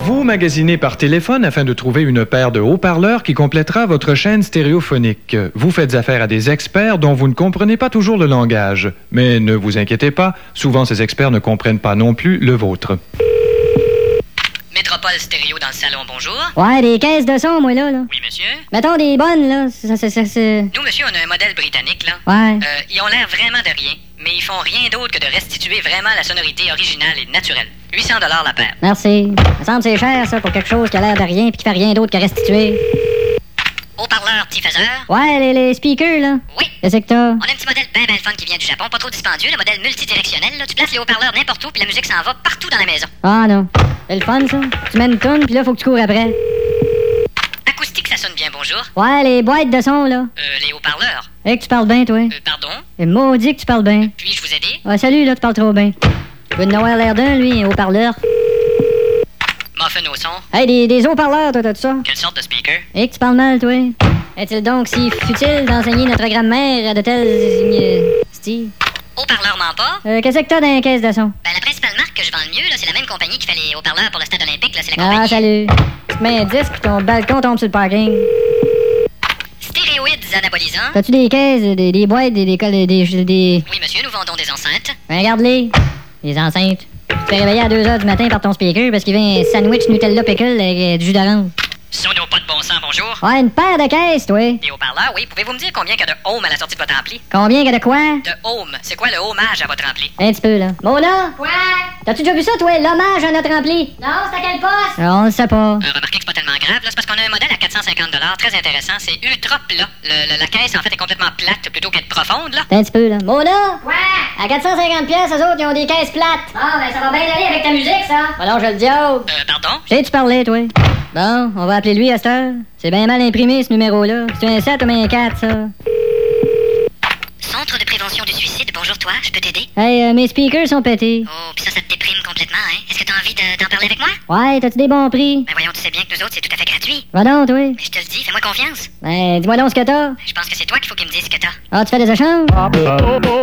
Vous magasinez par téléphone afin de trouver une paire de haut-parleurs qui complétera votre chaîne stéréophonique. Vous faites affaire à des experts dont vous ne comprenez pas toujours le langage. Mais ne vous inquiétez pas, souvent ces experts ne comprennent pas non plus le vôtre. Métropole Stéréo dans le salon, bonjour. Ouais, des caisses de son, moi, là. Oui, monsieur. Mettons des bonnes, là. Nous, monsieur, on a un modèle britannique, là. Ouais. Ils ont l'air vraiment de rien, mais ils font rien d'autre que de restituer vraiment la sonorité originale et naturelle. 800 $ la paire. Merci. Ça me semble que c'est cher, ça, pour quelque chose qui a l'air de rien puis qui fait rien d'autre que restituer. Haut-parleur, petit faiseur. Ouais, les speakers, là. Oui. Qu'est-ce que t'as? On a un petit modèle ben fun qui vient du Japon, pas trop dispendieux, le modèle multidirectionnel, là. Tu places les haut-parleurs n'importe où, puis la musique s'en va partout dans la maison. Ah, non. C'est le fun, ça. Tu mets une toune, puis là, faut que tu cours après. Acoustique, ça sonne bien, bonjour. Ouais, les boîtes de son, là. Les haut-parleurs. Eh, que tu parles bien, toi. Pardon? Et maudit que tu parles bien. Puis-je vous aider? Ah, salut, là, tu parles trop bien. Tu veux en avoir l'air d'un, lui, haut-parleur. Muffin au son. Hey, des haut-parleurs, toi, t'as tout ça? Quelle sorte de speaker? Eh, que tu parles mal, toi. Est-il donc si futile d'enseigner notre grammaire à de tels... styles? Haut-parleur ment pas? Qu'est-ce que t'as dans les caisses de son? Ben, la principale marque que je vends le mieux, là, c'est la même compagnie qui fait les haut-parleurs pour le stade olympique, là, c'est la compagnie... Ah, salut. Tu te mets un disque puis ton balcon tombe sur le parking. Stéréoïdes anabolisants. T'as-tu des caisses, des boîtes, des... Oui, monsieur, nous vendons des enceintes. Ben, regarde-les. Les enceintes. Tu te fais réveiller à 2h du matin par ton speaker parce qu'il vient un sandwich Nutella pickle avec du jus d'orange. Sono pas de bon sens, bonjour. Ouais, une paire de caisses, toi. Des haut-parleurs, oui. Pouvez-vous me dire combien qu'il y a de home à la sortie de votre ampli? Combien que de quoi? De home. C'est quoi le hommage à votre ampli? Un petit peu, là. Mona? Quoi? T'as-tu déjà vu ça, toi, l'hommage à notre ampli? Non, c'est à quel poste? On le sait pas. Remarquez que c'est pas tellement grave, là. C'est parce qu'on a un modèle à 450 $, très intéressant. C'est ultra plat. La caisse, en fait, est complètement plate plutôt qu'être profonde, là. Un petit peu, là. Mona? Quoi? À 450 pièces, eux autres, ils ont des caisses plates. Ah, ben ça va bien aller avec ta musique, ça. Alors, je le diable. Pardon? J'ai-tu parlé, toi? Bon, on va appeler lui à cette heure. C'est bien mal imprimé, ce numéro-là. C'est un 7 ou un 4, ça? Centre de prévention du suicide, bonjour toi, je peux t'aider? Hey, mes speakers sont pétés. Oh, pis ça te déprime complètement, hein? Est-ce que t'as envie d'en parler avec moi? Ouais, t'as-tu des bons prix? Ben voyons, tu sais bien que nous autres, c'est tout à fait gratuit. Va donc, toi. Mais je te le dis, fais-moi confiance. Ben, dis-moi donc ce que t'as. Je pense que c'est toi qu'il faut qu'il me dise ce que t'as. Ah, tu fais des échanges?